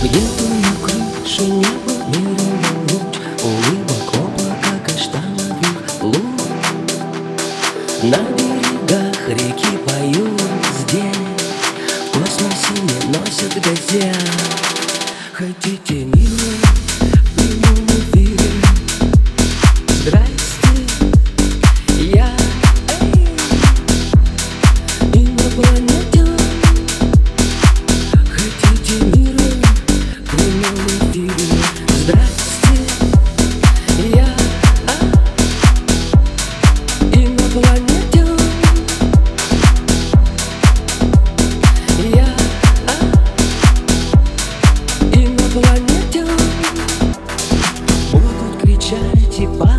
Где-то на крыше неба мирный луч, улыбок облака каштановых луж. На берегах реки поют здесь, в космосе не носят газет. Хотите мира в прямом эфире? Здрасте, я инопланетян. Хотите мира в прямом эфире? Здрасте, я инопланетян. Я инопланетян. Будут кричать и